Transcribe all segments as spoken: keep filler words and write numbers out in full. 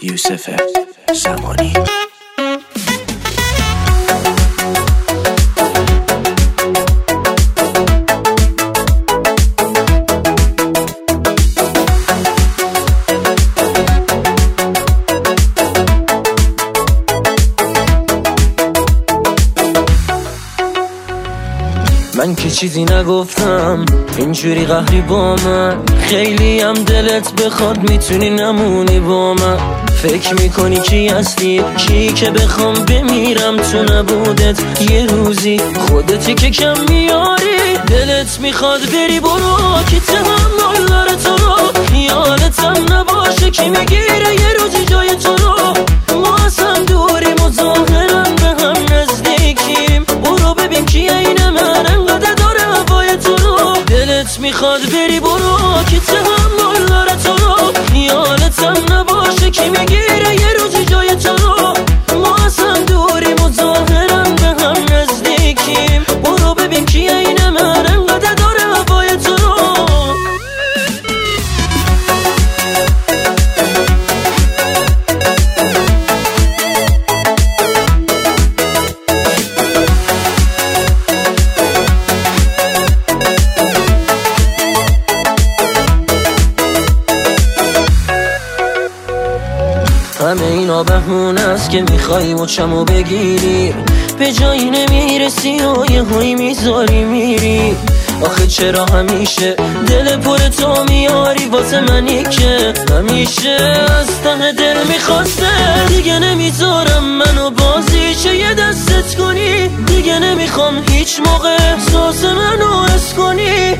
یوسف زمانی. من که چیزی نگفتم اینجوری قهری با من، خیلی هم دلت بخواد میتونی نمونی با من. فکر میکنی کی هستی، کی که بخوام بمیرم تو نبودت یه روزی، خودتی که کم میاری. دلت میخواد بری برو که تحمل داره تو رو، یادتم نباشه کی میگیره یه روزی جای تو رو. ما اصلا دوریم و ظاهرا به هم نزدیکیم، برو ببین کیه این من انقدر داره هوای تو رو. دلت میخواد بری برو که تحمل داره تو رو، یادتم نباشه کی میگیره یه روزی جای تو رو. ما اصلا دوریم و ظاهرا به هم نزدیکیم، برو ببین کیه این من انقدر داره هوای تو رو. همه اینا بهونه است که میخوایی مچمو بگیری، به جایی نمیرسی و یه هایی میذاری میری. آخه چرا همیشه دل پر تو میاری واسه منی که همیشه از ته دل میخواسته. دیگه نمیذارم منو بازیچه یه دستت کنی، دیگه نمیخوام هیچ موقع احساس منو حس کنی.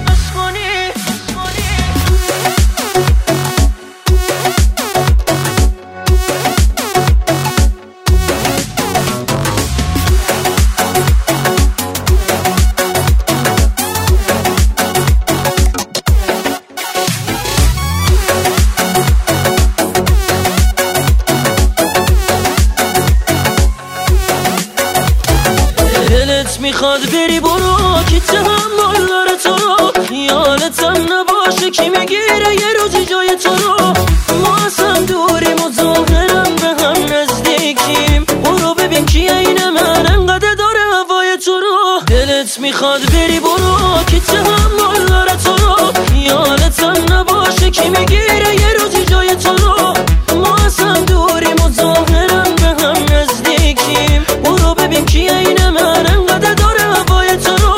دلت میخواد بری برو که تحمل داره تو رو، یادتم نباشه کی میگیره یه روزی جای تو رو. ما اصلا دوریم و ظاهرا به هم نزدیکیم، برو ببین کیه این من انقدر داره هوای تو رو. دلت میخواد بری برو که تحمل داره تو رو، یادتم نباشه کی میگیره یه روزی جای تو رو. ما اصلا دوریم و ظاهرا به هم نزدیکیم، برو ببین کیه این من انقدر داره هوای تو رو.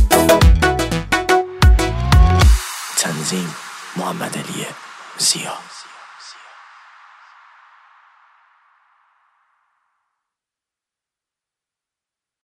تنظیم محمد علی زیا.